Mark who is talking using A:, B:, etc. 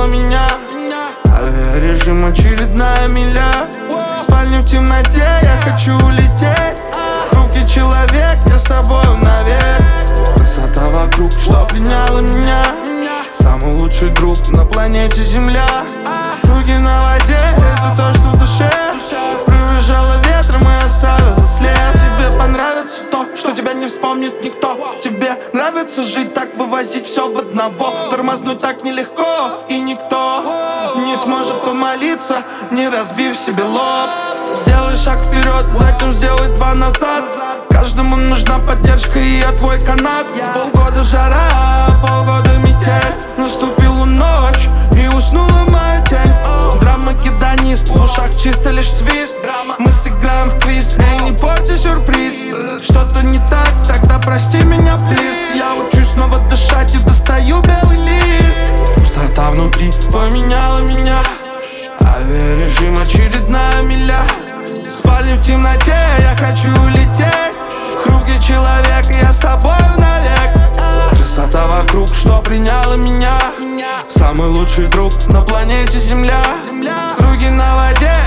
A: поменяла меня. Авиарежим, очередная миля. В спальне в темноте, я хочу улететь. Хрупкий человек, я с тобою навек. Красота вокруг, что пленяла меня. Самый лучший друг на планете Земля. Руки на воде, это то, что в душе. Пробежала ветром и оставила след. Тебе понравится то, что тебя не вспомнит никто. Тебе нравится жить так, вывозить все в одного. Тормознуть так нелегко, и никто не сможет помолиться, не разбив себе лоб. Сделай шаг вперед, затем сделай два назад. Каждому нужна поддержка, и я твой канат. Полгода жара, полгода метель. Наступила ночь, и уснула моя тень. Драма киданий, в ушах чисто лишь свист. Мы сыграем в квиз, эй, не порти сюрприз. Что-то не так, тогда прости меня, плиз. Я учусь снова дышать и достаю белый лист. Пустота внутри поменяла меня. Авиарежим, очередная миля. В спальне в темноте, я хочу улететь. Хрупкий человек, я с тобою навек. Красота вокруг, что приняла меня. Самый лучший друг на планете Земля. Круги на воде,